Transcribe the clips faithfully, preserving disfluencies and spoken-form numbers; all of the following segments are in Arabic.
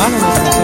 أهلا وسهلا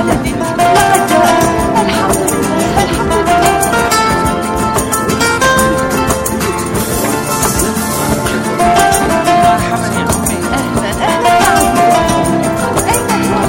ولدي لقد جاء. الحمد لله الحمد لله. مرحبا يا أمي. أهلا أهلا يا عزيزي. أين هو؟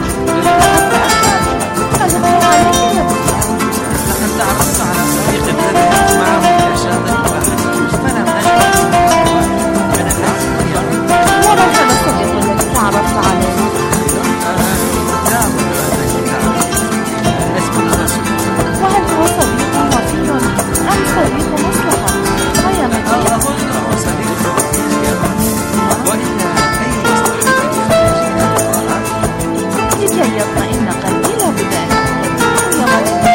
قلبوا علي يا بني. لقد تعرفت على صديق ذهبت معه إلى شاطئ واحد فلم أجد من الآن. ومن هذا الصديق الذي تعرفت عليه؟ لا أقول أنك تعرف. اسمه ناسو. وهل هو صديق وفي أم صديق مصلحة؟ ويا مجيد. أظن هو صديق وفي وإلا أي مصلحة لكي يطمئن قلبي لا بد أن أتكلم يا مجيد.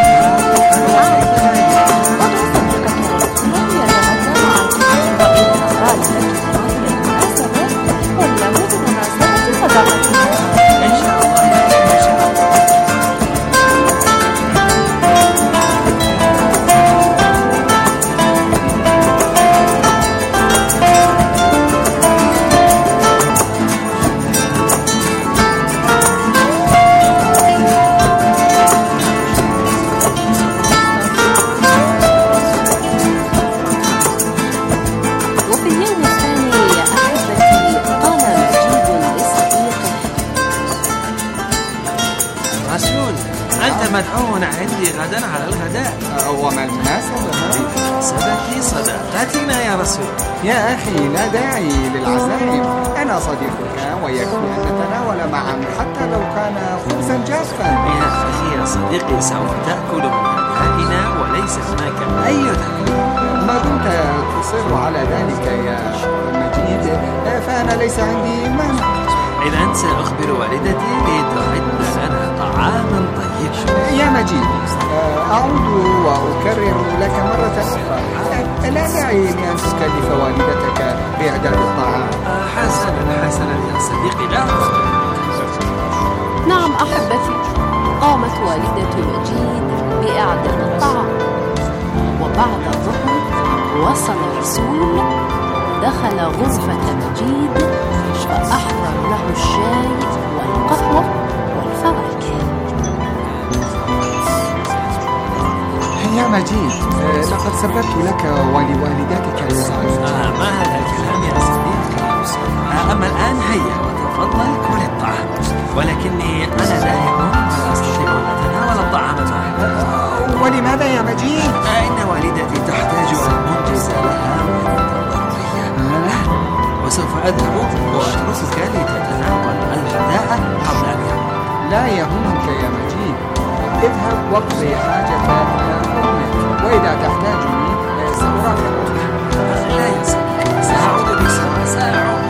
ودعو صديقته لم يتغدى معي وإذا أراد لك بالمناسبة وله بمناسبة صداقتنا. إن شاء الله يا أخي إن شاء الله. وفي اليوم الثاني يا أحبتي قال مجيد لصديقه: رسول أنت مدعو عندي غدا على الغداء. وما المناسبة؟ بمناسبة صداقتنا يا رسول. يا أخي لا داعي للعزائم، أنا صديقك ويكفي أن نتناول معا حتى لو كان خبزا جافا. يا أخي يا صديقي سوف تأكل من غدائنا وليس هناك أي دليل. ما دمت تصر على ذلك يا مجيد فأنا ليس عندي مانع. إذا سأخبر والدتي لتعد لنا طعاما طيبا. يا مجيد أعود وأكرر لك مرة أخرى، لا داعي لأن تكلف والدتك بإعداد الطعام. حسنا حسنا يا صديقي لا أخطئ. نعم أحبتي، قامت والدة مجيد بإعداد الطعام، وبعد الظهر وصل رسول دخل غرفة مجيد فأحضر له الشاي والقهوة والفواكه. يا مجيد لقد سببت لك ولوالدتك الزعل. آه ما هذا الكلام يا صديقي؟ آه أما الآن هيا وتفضل كل الطعام، ولكني أنا لا يوم ولا أستطيع أن أتناول الطعام معك. ولماذا يا مجيد؟ آه إن والدتي تحتاج أن أنجز لها ضرورية، وسوف أذهب وأتركك لتتناول الغداء قبلك. لا يهمك يا مجيد، اذهب واقضي حاجة أمك، وإذا تحتاجني سأراقبك. لا يا صديقي سأعود بسرعة سأعود.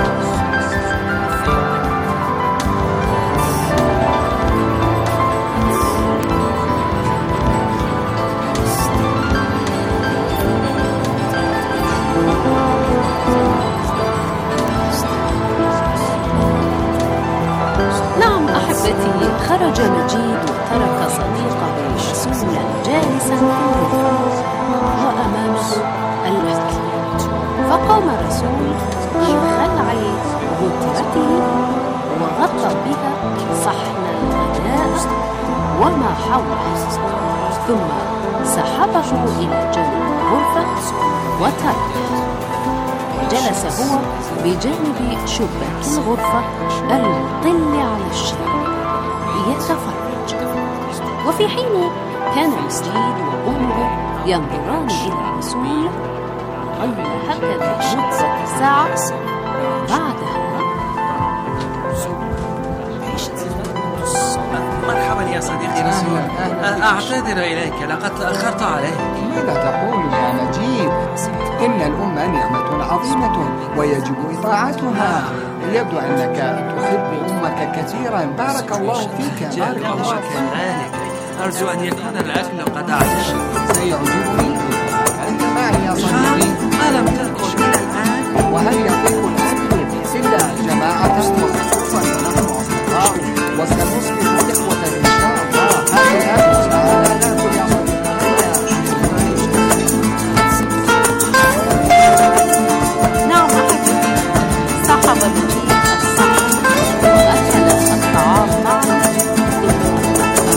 نعم أحبتي، خرج مجيد وترك صديقه رسولا جالسا في الغرفة وأمامه الأكل، فقام رسول بخلع غترته وغطى بها صحن الغداء وما حوله، ثم سحبه إلى جانب الغرفة وتركه، وجلس هو بجانب شباك الغرفة المطل على الشارع يتفرج. وفي حين كان مجيد وأمه ينظران إلى الرسول، ظل هكذا مدة ساعة. بعدها مرحبا يا صديقي رسول. أعتذر إليك لقد تأخرت عليك. ماذا تقول يا مجيد؟ إن الأم نعمة عظيمة ويجب إطاعتها. يبدو أنك تحب أمك كثيرا. بارك الله فيك. بارك الله فيك. كذلك أرجو أن يكون الأكل قد أعجبك. سيعجبني. أنت معي يا صديقي. ألم تأكل إلى الآن؟ وهل يطيق الأكل إلا جماعة وخصوصا نحن أصدقاء وسنصبح إخوة إن شاء الله. هيا تعالى نأكل يا صديقي. نعم أحبتي، سحب مجيد الصحن وأكل الطعام معه، ثم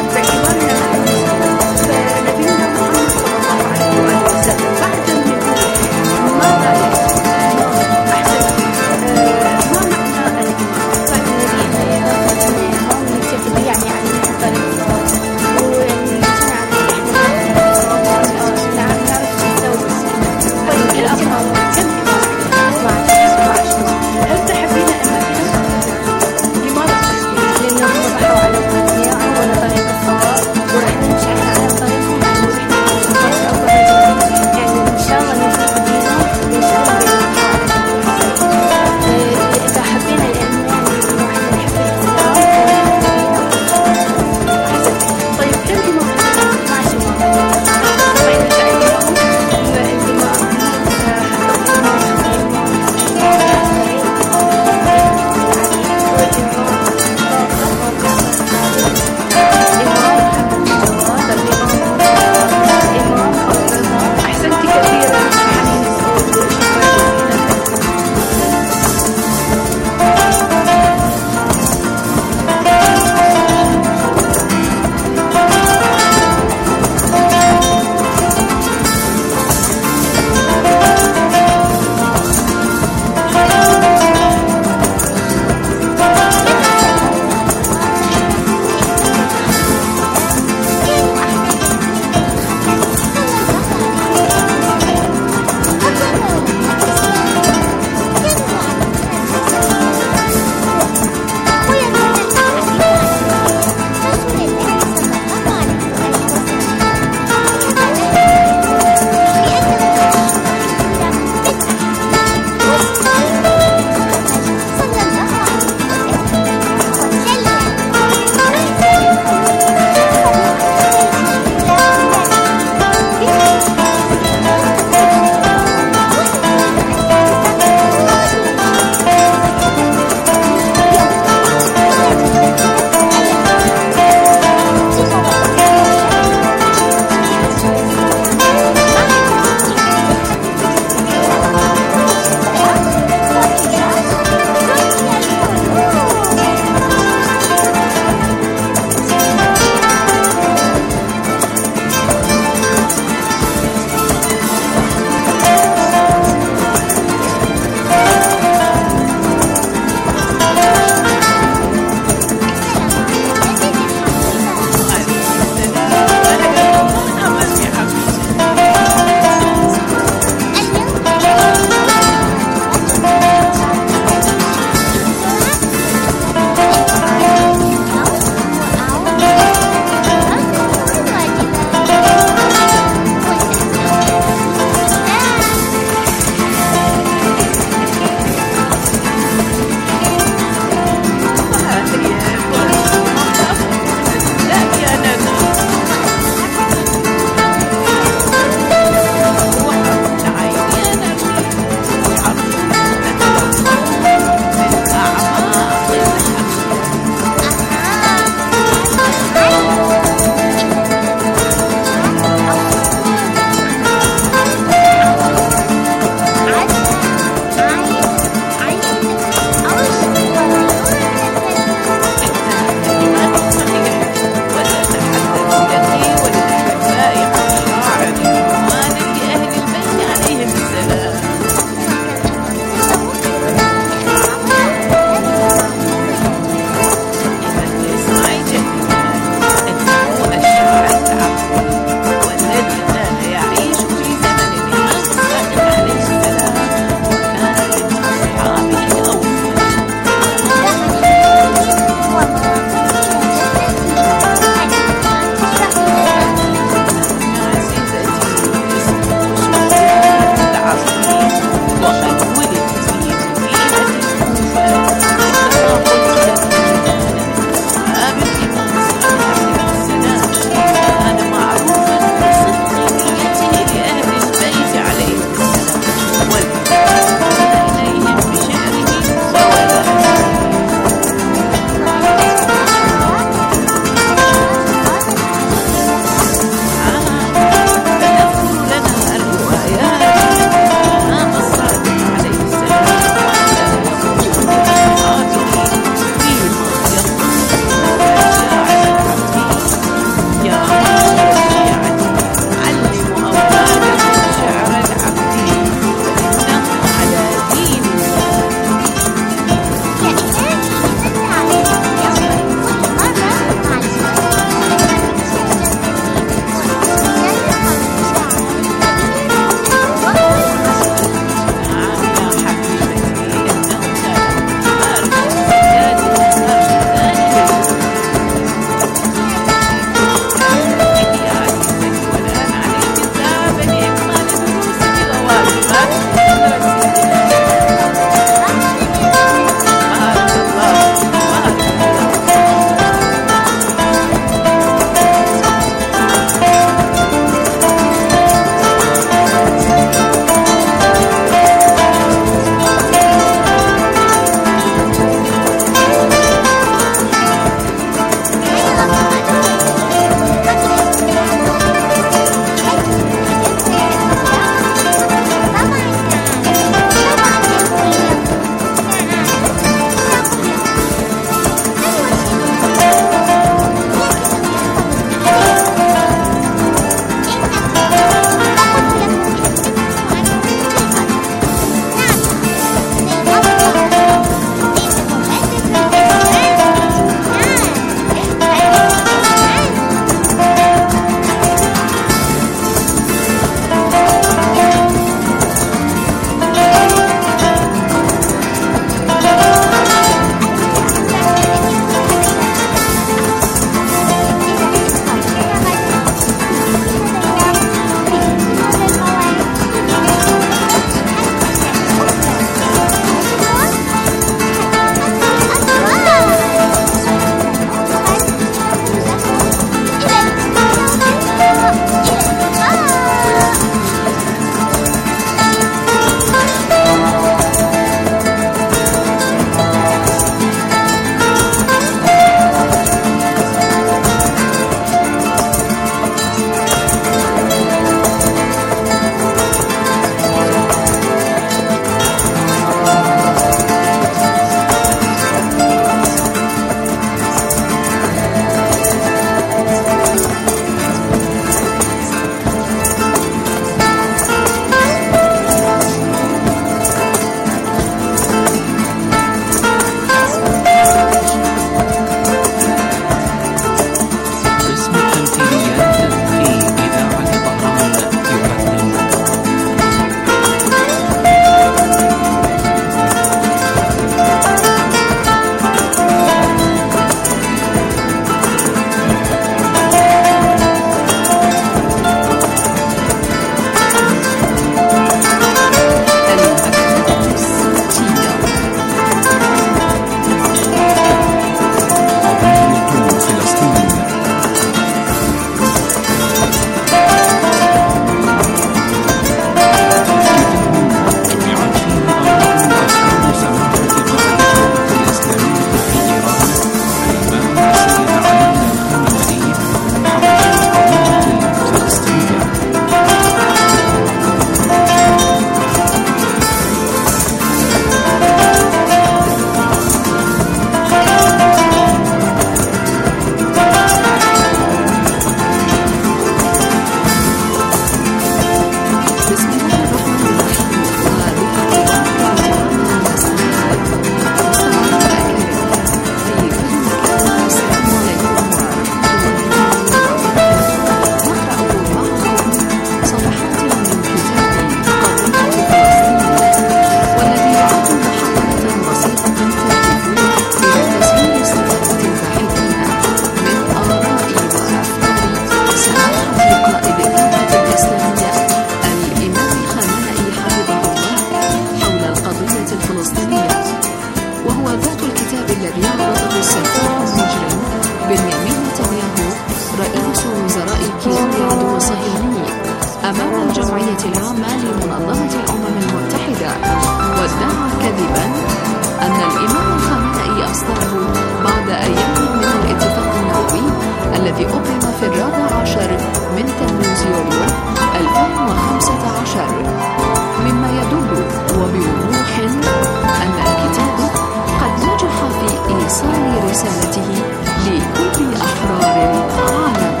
أمام الجمعية العامة لمنظمة الأمم المتحدة، وادعى كذبا أن الإمام الخامنئي أصدره بعد أيام من الاتفاق النووي الذي أبرم في الرابع عشر من تموز يوليو ألفين وخمسة عشر، مما يدل وبوضوح أن الكتاب قد نجح في إيصال رسالته لكل أحرار العالم.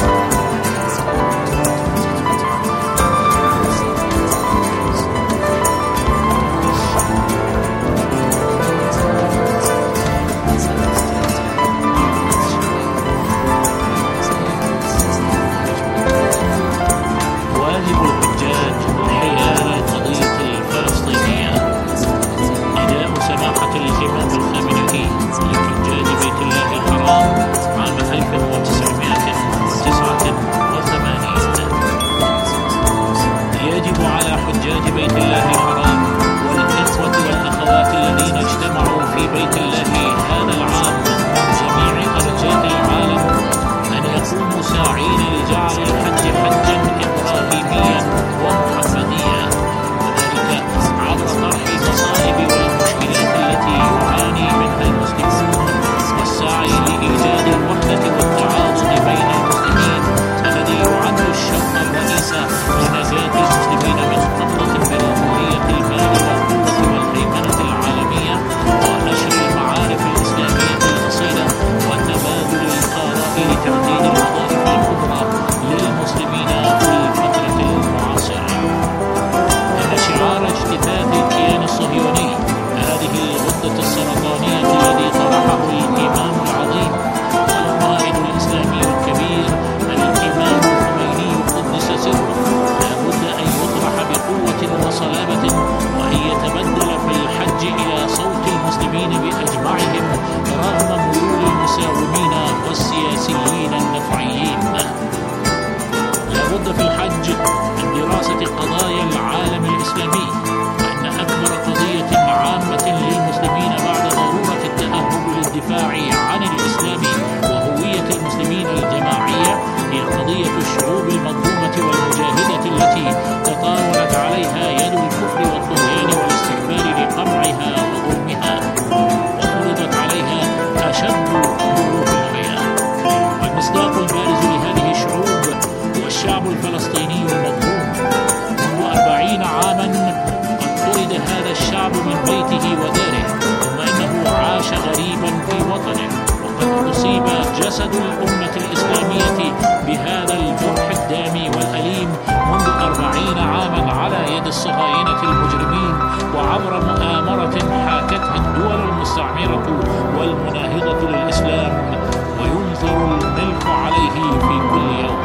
جسد الأمة الإسلامية بهذا الجرح الدامي والأليم منذ أربعين عاما على يد الصهاينة المجرمين، وعبر مؤامرة حاكتها الدول المستعمرة والمناهضة للإسلام، وينظر الملك عليه في كل يوم.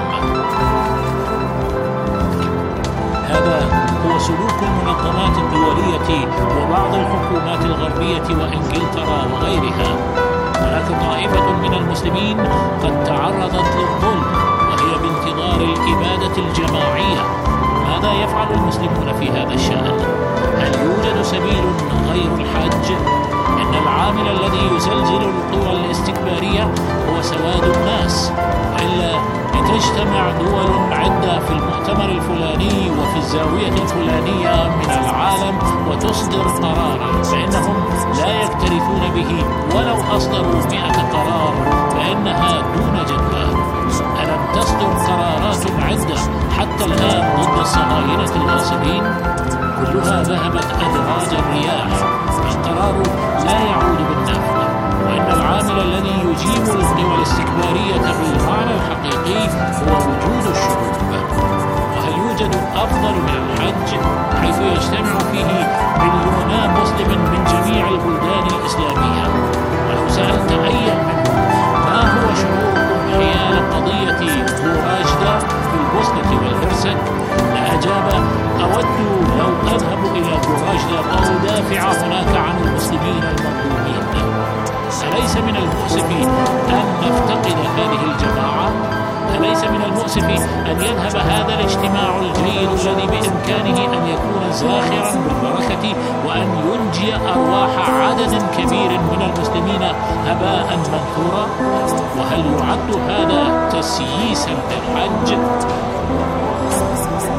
هذا هو سلوك المنظمات الدولية وبعض الحكومات الغربية وإنجلترا وغيرها. هناك طائفة من المسلمين قد تعرضت للظلم وهي بانتظار الإبادة الجماعية. ماذا يفعل المسلمون في هذا الشأن؟ هل يوجد سبيل غير الحج؟ إن العامل الذي يزلزل القوى الاستكبارية هو سواد الناس، وإلا لتجتمع دول عدة في المؤتمر الفلاني وفي الزاوية الفلانية من العالم وتصدر قرارا فإنهم لا يكترثون به، ولو أصدروا مئة قرار فإنها دون جدوى. ألم تصدر قرارات عدة حتى الآن ضد الصهاينة الغاصبين؟ كلها ذهبت أدراج الرياح. القرار لا يعود بالنفع، وإن العامل الذي يجيب القوى الاستكبارية بالمعنى الحقيقي هو وجود الشعوب. وهل يوجد أفضل من الحج حيث يجتمع فيه مليونان مسلم من جميع البلدان الإسلامية؟ ولو سألت أيا منهم ما هو شعوركم حيال قضية بوراجدا في البوسنة والهرسك، لأجاب: أود لو أذهب إلى بوراجدا وأدافع هناك عن المسلمين المظلومين. أليس من المؤسف أن نفتقد هذه الجماعة؟ أليس من المؤسف أن يذهب هذا الاجتماع الجيد الذي بإمكانه أن يكون زاخرا بالبركة وأن ينجي أرواح عدد كبير من المسلمين هباء منثورا؟ وهل يعد هذا تسييسا للحج؟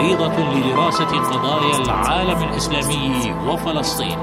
عريضة لدراسة قضايا العالم الإسلامي وفلسطين.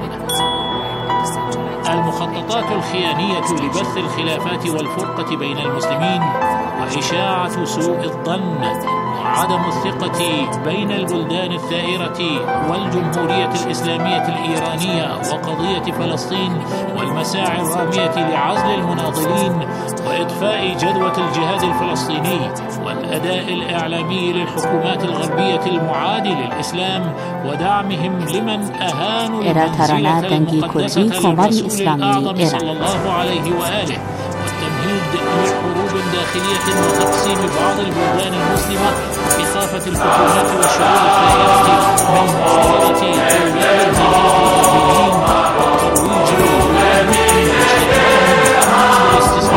المخططات الخيانية لبث الخلافات والفرقة بين المسلمين وإشاعة سوء الظن وعدم الثقة بين البلدان الثائرة والجمهورية الإسلامية الإيرانية وقضية فلسطين والمساعي الرامية لعزل المناضلين وإطفاء جدوى الجهاد الفلسطيني والأداء الإعلامي للحكومات الغربية المعادي للإسلام ودعمهم لمن أهانوا المنزلة المقدسة للرسول الأعظم صلى الله عليه وآله والتمهيد لحروب داخلية وتقسيم بعض البلدان المسلمة وإخافة الحكومات والشعوب الثائرة من مؤامرة أولياء الغربيين والترويج للمسلمين واستسلام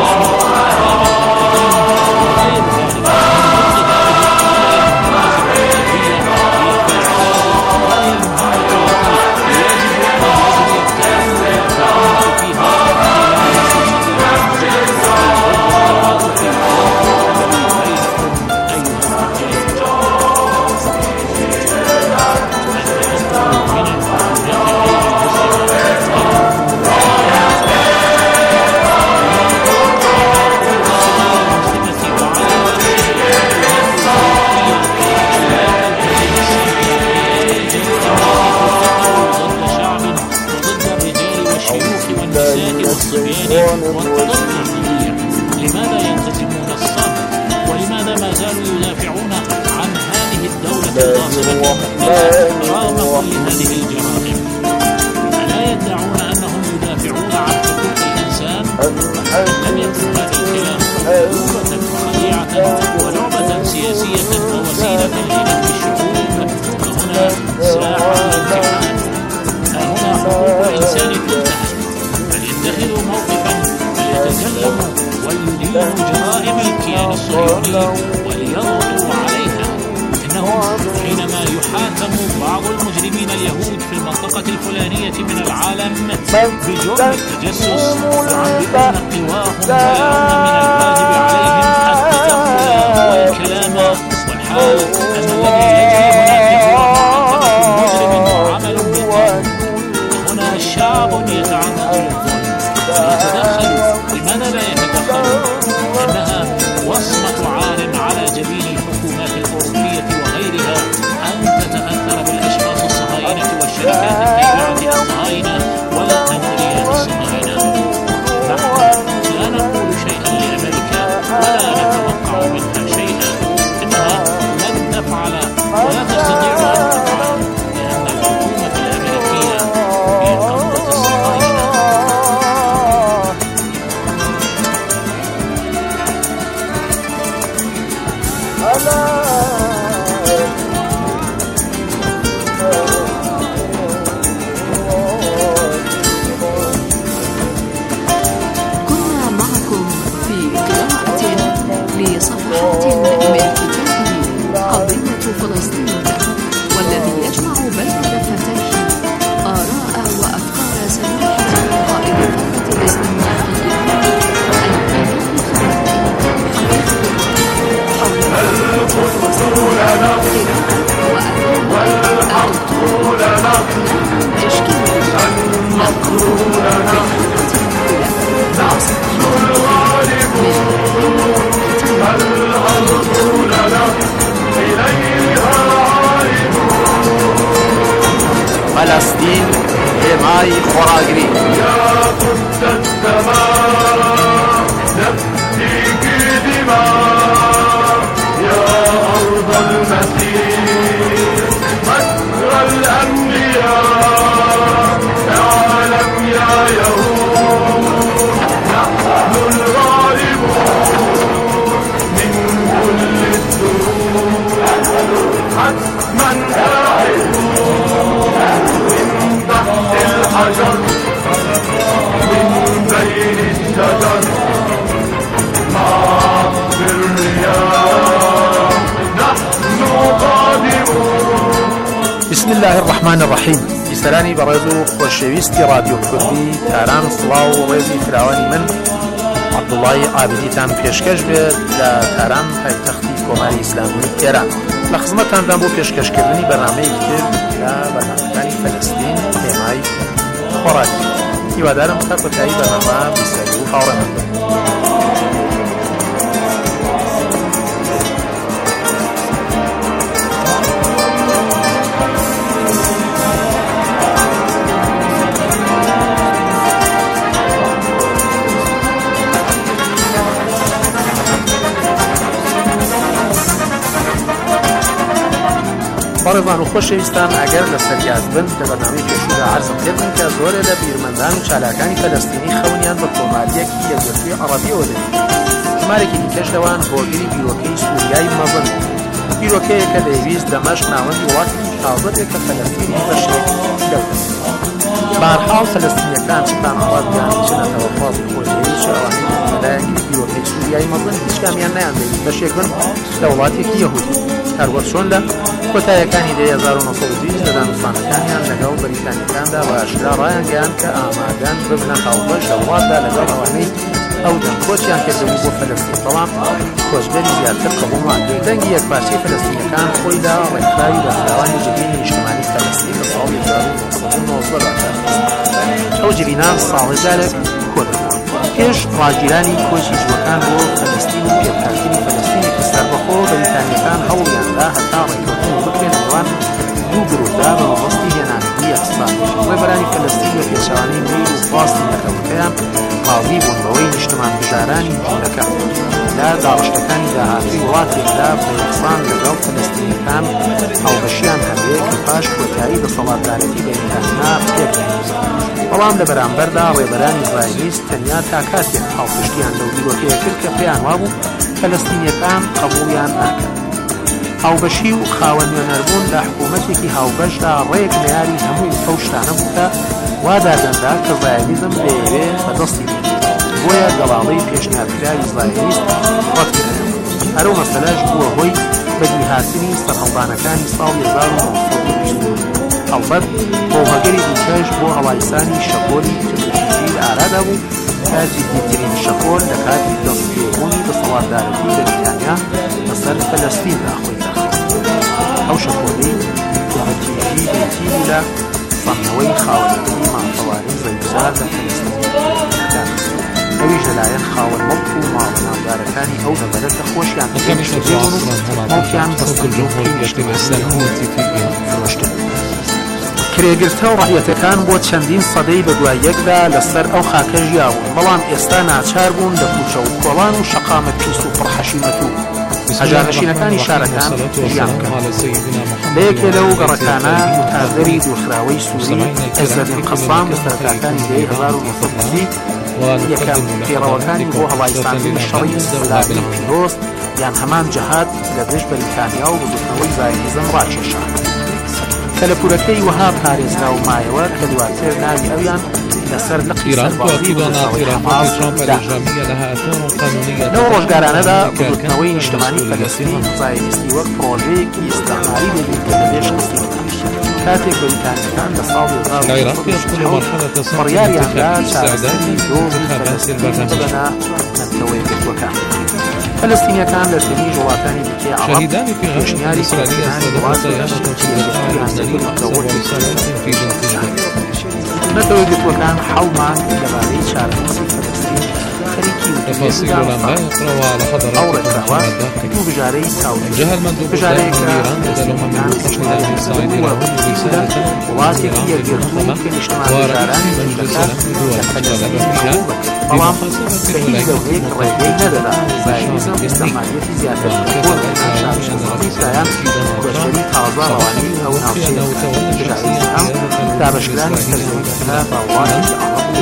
وغير ذلك. لماذا ينتزعون الصبر؟ ولماذا ما زالوا يدافعون عن هذه الدولة الغاصبة المحتلة رغم كل هذه الجرائم؟ ألا يدعون أنهم يدافعون عن حقوق الإنسان؟ لم يكن هذا الكلام لعبة خديعة ولعبة سياسية ووسيلة لنهب الشعوب؟ فهنا ساحة الامتحان، ها هنا حقوق الإنسان تنتهك، فليتخذوا موقفا فليتكلموا وليدينوا جرائم الكيان الصهيوني وليضغطوا عليها. إنه حينما يحاكم بعض المجرمين اليهود في المنطقة الفلانية من العالم بجرم التجسس يعبرون قواهم ويرون من الواجب عليهم التدخل والكلام، والحال أن الذي يجري هناك هو معاقبة مجرم وعمل بالظلم. هنا شعب يتعرض للظلم ويتدخل. لماذا لا يتدخل؟ إنها وصمة عار على جبين الحكومات الأوروبية وغيرها أن تتأثر بالأشخاص الصهاينة والشركات التابعة للصهاينة والأمريات الصهاينة. نحن لا نقول شيئا لأمريكا ولا نتوقع منها شيئا، إنها لن تفعل ولا تستطيع أن تفعل، لأن الحكومة الأمريكية هي قبضة الصهاينة. كنا معكم في قراءة لصفحات من كتاب قضية فلسطين، والذي يجمع بين دفتيه آراء وأفكار سماحة قائد الثورة الإسلامية في إيران الإمام فلسطين حماي خوراگری يا قدس السماء نفديك دماء يا أرض المسير مجرى الأنبياء اعلم يا يهود نحن الغالبون من كل الدروب حتما من تحت الحجر من بين الشجر مع الرياح نحن قادمون. بسم الله الرحمن الرحيم. بسلامي برزو خوشويستي راديو كردي تاران صلاو ريزي فراواني من عبد الله عابدي تام پیشکش بید لتاران پایتختی کۆماری ئیسلامی ئێران. لە خزمەتتاندا بۆ پێشکەشکردنی بەرنامەیەکی تر لە بەرنامەکانی فەلەستین تێمای خۆراکی. هیوادارم تا کۆتایی بەرنامە بیسەری و هاوڕێمان بن. بەڕێزان و خۆشەویستان، ئەگەر لە سەریاز بن لە بەرنامەی پێشودا عەرزم کردن کە زۆرێ لە بیرمەندان و چالاکانی فەلەستینی خەونیان بە کۆماریەکی یەکگرتووی عەرەبیەوە دەبێت. ژمارێکی دیکەش لەوان هۆگری بیرۆکەی سووریای مەزن، بیرۆکەیە کە دەیویست دەمەشق ناوەندی وڵاتێکی تازە بێت کە فەلەستینی بەشێک لەو دەست. بەهەرحاڵ فەلەستینیەکان چتان هەڵاتیان چنەتەوە خوازی خۆشەویست چ ئەوانەی لەلایەنی بیرۆکەی سووریای مەزن هیچ کامیان نەیانبێت بەشێک بن لە وڵاتێکی یەهودی. هەروەک چۆن لە کۆتاییەکانی دەی هەزار و نۆسەد و بیست لە دانوستانەکانیان لەگەڵ بەریتانیەکاندا بە ئاشکرا ڕایانگەیاند کە ئامادەن ببنە هاوبەش لە وڵاتدا لەگەڵ ئەوانەی ئەو دەمکۆچیان کردبوو بۆ فەلەستین. بەڵام کۆچبەری زیاتر قبوڵمان کرد. دەنگی یەکپارچەی فەلەستینیەکان خۆیدا ڕێکخراوی بەفراوانی جبینی نیشتیمانی فەلەستین لە ساڵی هەزار و نۆسەد و نۆزدە دا ئەو جبینە ساڵی جارێک کۆ دەبووە. پێش ڕاگیرانی کۆچی جووەکان بۆ فەلەستین و پێبکارکردنی فەلەستینی کە سەربەخۆ بەریتانیەکان هەوڵیاندا هەتا ڕێککەوتن بکرێن لەوان دوو گرۆپدا بە مەبەستی هێنانەوەی یەکسانی ڕێبەرانی فەلەستین بە پێچەوانەی میل و خواستی نەخەوەکەیان ماڵی بوون بەوەی نیشتمان بژارانی جوولەکە لە داڕشتەکانی داهاتووی وڵاتێکدا بە یەکسان لەگەڵ فەلەستینیەکان هەڵبەشیان هەبێت کە پاش کۆتایی دەسەڵاتدارەتی بەریتانیا پێبکەن. بەڵام لە بەرامبەردا ڕێبەرانی زایۆنیست تەنیا تا کاتێک هەڵپشتیان لەو بیرۆکەیە کرد کە پێیان وابوو فەلەستینیەکان قبوڵیان ناکەن. هاوبەشی و خاوەن نوێنەربوون لە حکوومەتێکی هاوبەشدا ڕێک لە یاری هەمووی ئەو شتانە بوو کە وا دادەندا کە زایۆنیزم دەیەوێ بەدەستی بێت. بۆیە گەڵاڵەی پێشنیارکراوی زایۆنیست ڕەت کردەوە. هەرو مەسەلەش بووە هۆی بەدیهاتنی سەرهەڵدانەکانی ساڵی هەزار و نۆسەد و بیست. هەڵبەت بۆمەگەری دیکەش بۆ هەڵایسانی شەپۆلی ترکیشی لە ئارادا بوو کە جدیترین شەپۆل لە کاتی دەستپێبوونی دەسەڵاتدارەتی بەریتانیا لەسەر فەلەستیندا خۆی داخست. ئەو شەپۆلەی کە بەتیژی بێتیبوو لە سەنەوەی خاوەنەکەی ماڵپەوارەی زەویزار لە فەلەستینیەکان، ئەویش لەلایەن خاوەن مەڵک و ماڵە ناودارەکانی ئەو دەبەرە کە خۆشیان پێشتبوون و مەڵکیان بە سندووقی نیشتیمانی فرۆشتن. کرێگرتە و ڕەعیەتەکان بۆ چەندین سەدەی بە دوای یەکدا لەسەر ئەو خاکە ژیاون، بەڵام ئێستا ناچار بوون لە کوچە و کۆڵان و شەقامە پیس و پڕحەشیمەت و هەژارنشینەکانی شارەکان ژیان بکەن. لە یەکێ لەو گەڕەکانە تازەری دوورخراوەی سووری عەزەدین قەسام لە سەرەتاکانی دەی هەزار و نۆسەد و سی یەکەم پێڕەوەکانی بۆ هەڵایساندنی شەڕی سەلامی پیرۆز یان هەمان جەهاد لە دژ بەریتانیا و بردوخەوەی زایۆنیزم ڕاکێشان کە لە پورەکەی وەها پارێزرا و مایەوە کە دواتر ناوی ئەویان لەسەر لەقی سەربازی لەو ڕۆژگارانەدا بردوخەوەی نیشتیمانی فەلەستینی زایۆنیستی وەک پرۆژەیەکی ئیستعماری دەبین کە لەبێ شکستی کاتێک بەریتانیەکان لە ساڵی هەزار و نۆسەد و بڕیاریاندا چارەسەری دۆزی فەلەستین ببەنە نەتەوەی گرتوەکان. فەلەستینیەکان لە سەرنیژ وڵاتانی دیکەی عەرەب پێشنیاری فەلەستینیانی وڵاتی نەتەوەی گرتوەکان حەوت مانگ لەبارەی چارەنووسی فەلەستین خەریکی تفاصيل لا يقرأ على حضرات دوو بژارەی ساولی بژارەیەکە من صعيد لهم رسالة وڵاتێکی یەکگرتوو کە نیشتیمانی بژارانی جوولەکە لە فەلەستین بەڵام بەهیچ دەوڵەیەک ڕێگەی نەدەدا زایۆنیزم ئیستعماریەتی زیاتر بۆ شارەشناسی لایەن بەشەری تازە ڕەوانەی ئەو ناوچەیە بژارەی ئەم دابەشکرانی سەرزەویەکە بە وڵاتی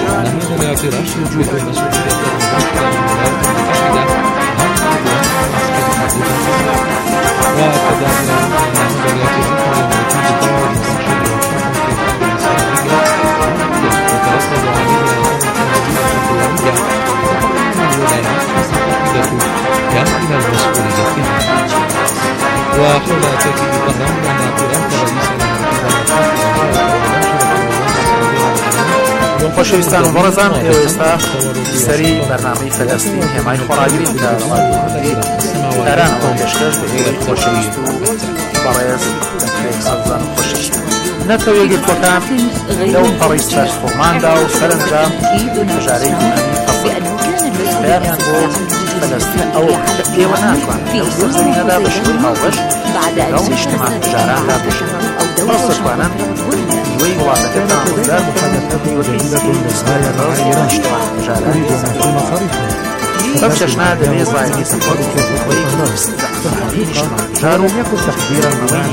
وحول تأكيد البرنامج أن اعتراف رئيس الوزراء خۆشەویستان و بەڕێزان ئێوە ئێستا سەری بەرنامەی فەلەستین هێمای خۆراگرین کە کارانەوە پێشکەش بە ئێوەی خۆشەویست و بەڕێز دەکرێت سەرزان و خۆشەویست نەتەوە یەکگرتوەکان لەو پەڕی سەرخۆماندا و سەرنجام هەژارەی ئیمانی فەسڵ بەیانیان بۆ فەلەستین ئەو ئێوە ناتوانن لەو زمینەدا بە شێوەی هاوبەش لەگەڵ نیشتمان هەژاراندا بشن ڕاست دەتوانن نیوەی وڵاتەکەتان ڕزگار بکەن وەرگیزە بوندەسایە ڕاستیران نیشتمان هەژارانی بەم چەشنا دەبێت زایدی سەپۆرت کردنەوەی نیشتمان هەژار و مەوەی